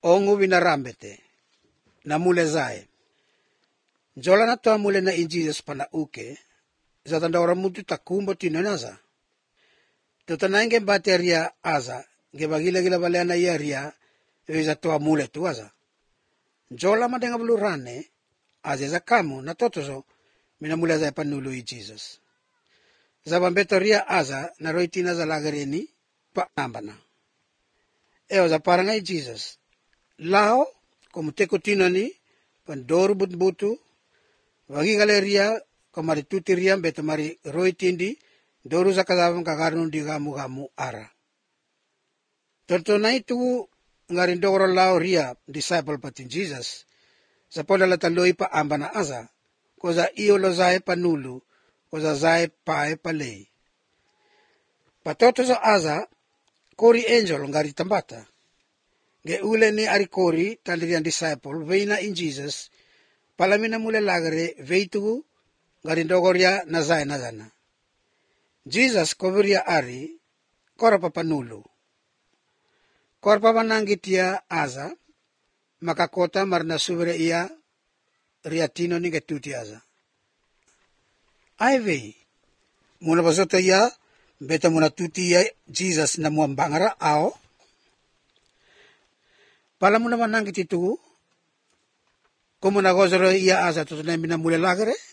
ongu vinarambete na mule zae. Jola na toa mule na in Jesus pana uke, zatanda ora mutu takumbo tinonaza. Totana inge bateria aza, nge bagila balena yeria, visa toa mule tu aza. Jola madenga bulurane, azeza kamu na totoso, mina mule zae panulu i Jesus. Zabambetoria aza na roitina za lagareni pa nambana. Eo za paranga i Jesus. Lao, como teko tinani, pandoru butu, wagi galeria, kamari tutiria, beta mari roitindi, doru za kadavang kagarun di gamu ara. Tontonai tu ngarindoro lao ria, disciple patin Jesus, sa pola lataloi pa ambana aza, koza iyo lo zae panulu, koza zae pae palei. Patoto za aza, kori angel ngari tambata. Ge ule ni arikori tandirian disciple veina in Jesus palamina mule lagare veitu garindogoria na zae nazana. Jesus koveria ari korapa panulu. Korpa manangitia aza makakota marna suvere ia riatino ni getuti aza. Aive muna basota ia beta muna tuti ia Jesus na muambangara ao. Pala muna manangit itu, como na gozero ia aza tutunay minamule lagare,